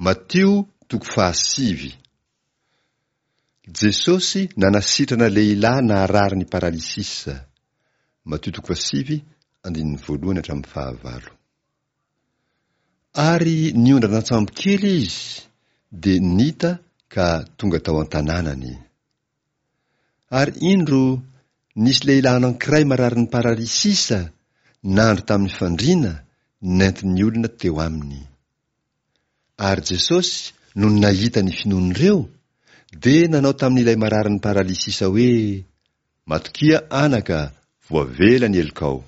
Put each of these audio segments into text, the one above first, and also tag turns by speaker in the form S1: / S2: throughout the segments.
S1: Matio 5. Jesosy nanasitrana lehilahy naharary ny paralisisa. Matio 5, 1-9. Ary niondrana antsambo kely izy, de nita ka tonga tao an-tanànany. Ary indro nisy lehilahy anankiray marary ny paralisisa, nandro tamin'ny fandriana, nenty ny olona teo aminy. Ary Jesosy no nahita ny finoan'ireo, de nanao tamin'ilay marary ny paralisisa hoe, matokia anaka, voavela ny helikao.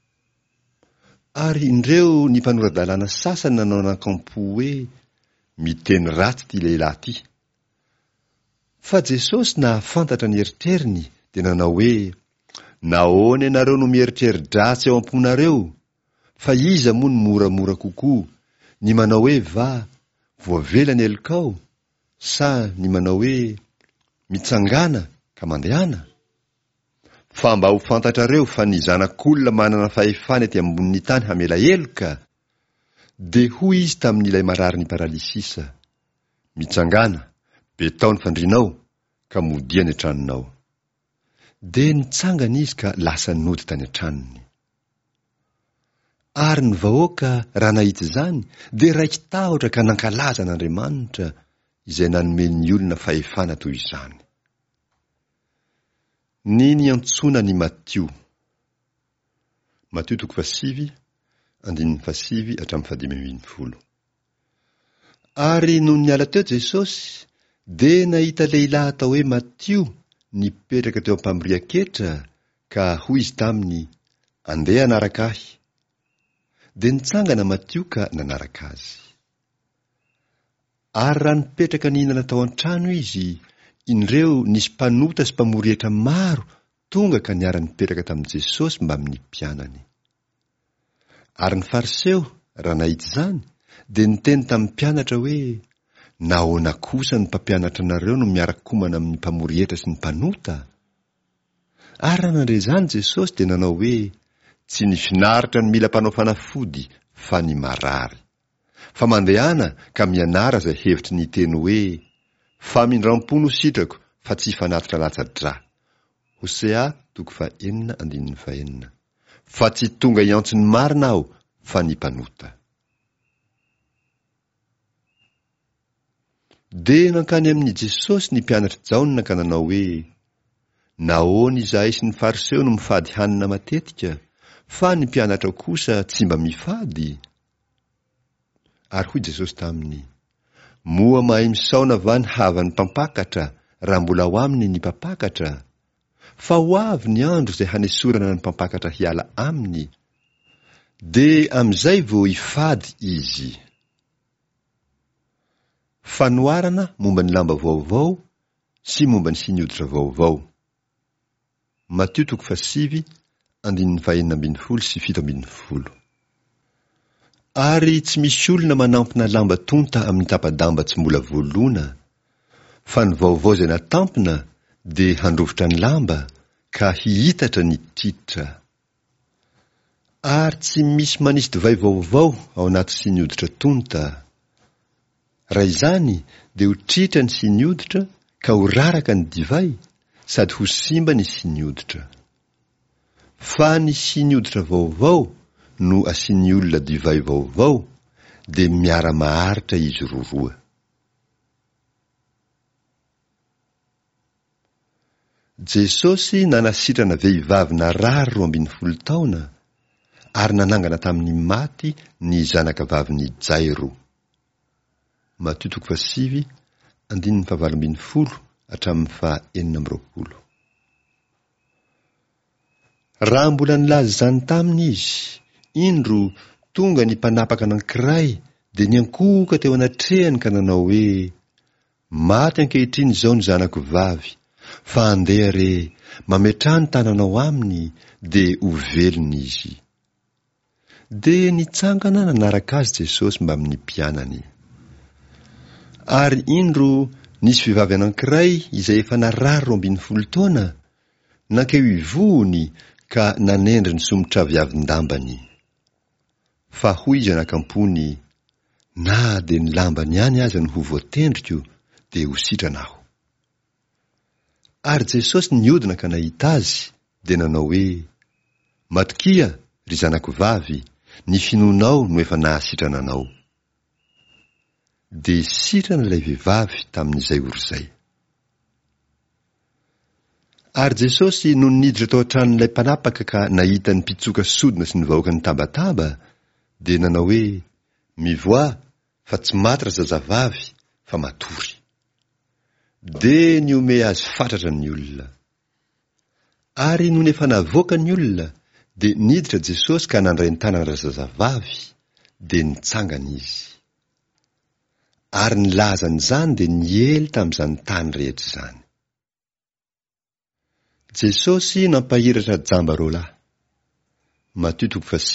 S1: Ary indreo ny mpanoradalàna sasany nanao nankampo hoe, miteny ratsy ty lehilahy ty. Fa Jesosy nahafantatra ny eritreriny, de nanao hoe, nahoana ianareo no mieritreri-dratsy ao am-ponareo, fa iza moa ny moramora kokoa, ny manao hoe voavela ny helikao, sa ny manao hoe mitsangana ka mandehana? Fa mba ho fantatrareo fa ny zanak'olona manana fahefana ety ambonin'ny tany hamela heloka, de hoy izy tamin'ilay marary ny paralisisa, mitsangana, betao ny fandrinao, ka modia ny antranonao. De nitsangana izy ka lasa nody tany antranony. Ary ny vahoaka raha nahita izany, de raiky tahotra ka nankalaza n'Andriamanitra, izay nanome ny olona fahefana toy izany. Ny antsoina ny Matio. Matio 5, 1-7. Ary no niala teo Jesosy, de nahita lehilahy atao hoe Matio nipetraka teo ampamiriaketra, ka hoy izy taminy, andeha anaraka ahy. De nitsangana Matio ka nanaraka azy. Ary raha nipetraka nihinana tao an-trano izy, indreo nisy mpanota sy mpamorietra maro tonga ka niara-nipetraka tamin'i Jesosy mba amin'ny mpianany. Ary ny fariseo raha nahita izany, de niteny tamin'ny mpianatra hoe, nahoana kosa ny mpampianatra nareo no miara-komana amin'ny mpamorietra sy ny mpanota? Ary raha nandre izany Jesosy de nanao hoe, tsy ny finaritra ny mila mpanao fanafody, fa ny marary. Fa mandehana ka mianara izay hevitry ny teny hoe, fa mindram-po no sitrako, fa tsy fanatitra latsa-dra. Hosea 4:9. Fa tsy tonga hiantso ny marina aho, fa ny mpanota. De nankany amin'ny Jesosy ny mpianatra jaonina ka nanao hoe, nahoana izahay sy ny fariseo no mifady hanina matetika, fa ny mpianatra kosa tsy mba mifady? Ary hoy Jesosy taminy, moa mahay misaona va ny havan'ny mpampakatra, raha mbola ao aminy ny mpampakatra? Fa ho avy ny andro izay hanesorana ny mpampakatra hiala aminy, de am'izay vao hifady izy. Fanoarana momba ny lamba vaovao sy momba ny sinioditra vaovao. Matio 5, 1-7. Ary tsy misy olona manampina lamba tonta amin'ny tapa-damba tsy mbola voalona, fa ny vaovao izay natampina de handrovitra ny lamba ka hihitatra ny titra. Ary tsy misy manisy divay vaovao ao anaty sinioditra tonta. Raha izany de ho tritra ny sinioditra ka ho raraka ny divay, sady ho simba ny sinioditra. Fa ny sinioditra vaovao no asiany olona divay vaovao, de miara-maharitra izy roa. Jesosy nanasitrana vehivavy narary 12 taona, ary nanangana tamin'ny maty ny zanaka vaviny Jairo. Matio 5, 17-20. Raha mbola nilaza izany taminy izy, indro tonga ny mpanapaka anankiray, de niankoka teo anatrehany ka nanao hoe, maty ankehitriny izao ny zanako vavy, fa andeha re, mametrany tananao aminy, de ho velony izy. De nitsangana nanaraka azy Jesosy mba amin'ny mpianany. Ary indro nisy vehivavy anankiray izay efa narary 12 taona, nankeo ivony ka nanendry ny somotra viavin-dambany. Fa hoy izy anakampony, na dia ny lambany ihany aza ny ho voatendriko dia ho sitranao. Ary Jesosy niodina ka nahita azy dia nanao hoe, matokia ry zanako vavy, ny finoanao no efa nahasitrana anao. Dia sitrana ilay vehivavy tamin'izay oro izay. Ary Jesosy no niditra tao an-tranon'ilay mpanapaka ka nahita ny mpitsoka sodina sy ny vahoaka nitabataba, dia nanao hoe, mivoa fa tsy maty ra zazavavy fa matory. Dia niome azy fatratra ny olona. Ary no nefa navoaka ny olona, dia niditra Jesosy ka nandray ny tanana ra zazavavy, dia nitsangana izy. Ary nilazan'izany dia niely tamin'izany tany rehetra izany. Jesosy nampahiratra jamba roalahy. Matthieu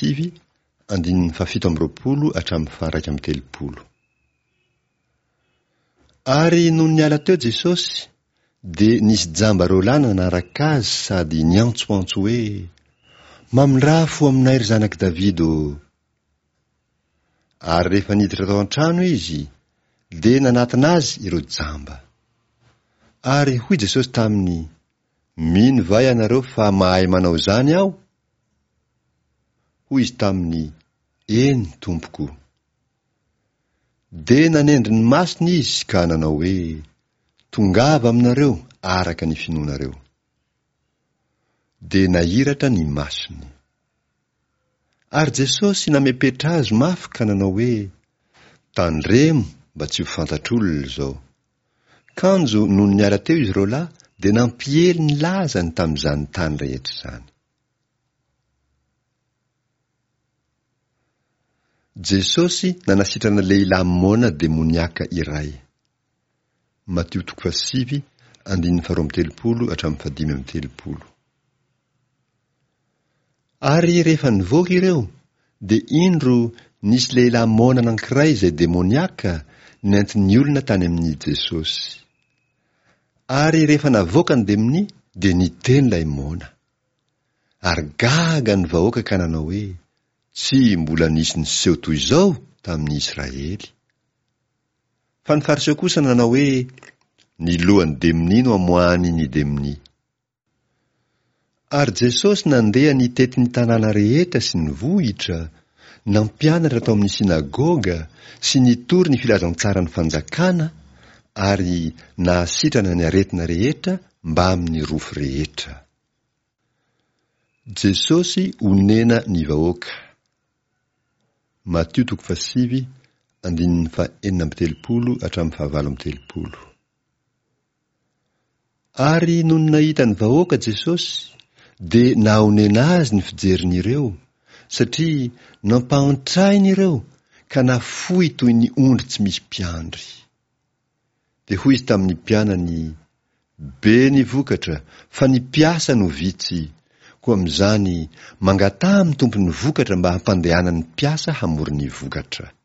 S1: 7:17-20. Ary no niala teo Jesosy, dia nisy jamba roalahy nanaraka azy sady niantsoantso hoe, mamindrafo aminay ry zanak' Davido. Ary rehefa niditra tao an-trano izy, dia nanatina azy ireo jamba. Ary hoy Jesosy taminy, mino va ianareo fa mahay manao izany aho? Hoy izy taminy, eny tompoko. Dia nanendry ny masony izy ka nanao hoe, tongava aminareo araka ny finoanareo. Dia nahiratra ny masony. Ary Jesosy namepetra azy mafy ka nanao hoe, tandremo mba tsy ho fantatr'olona izao. Kanjo noho niala teo izy roalahy, dia nampiely ny lazany tamin'izany tany rehetra izany. Jesosy nanasitrana lehilahy mona demoniaka iray. Matthieu 7:12-15. Ary rehefa nivoaka ireo, dia indro nisy lehilahy mona anankiray izay demoniaka nentin'ny olona tany amin'ny Jesosy. Ary rehefa navoaka ny demoni, dia niteny ilay mona. Ary gaga ny vahoaka ka nanao hoe, tsy mbola nisy niseho toy izao tamin'ny Israely. Fa ny fariseo kosa nanao hoe, ny lohan'ny demoni no amoahany ny demoni. Ary Jesosy nandeha nitety ny tanàna rehetra sy ny vohitra, nampianatra tao amin'ny sinagoga sy nitory ny filazantsara ny fanjakana, ary nahasitrana ny aretina rehetra mba amin'ny rofo rehetra. Jesosy onena ny vahoaka. Matthieu 7:17-20. Ary no nahita ny vahoaka Jesosy, dia nahonena azy ny fijerin'ireo, satria nampahantrainy ireo ka nafoy toy ny ondry tsy misy mpiandry. Dia hoy izy tamin'ny mpianany, be ny vokatra, fa ny mpiasa no vitsy, koa amin'izany mangatà amin'ny tompony vokatra mba hampandehanany mpiasa hamory ny vokatra.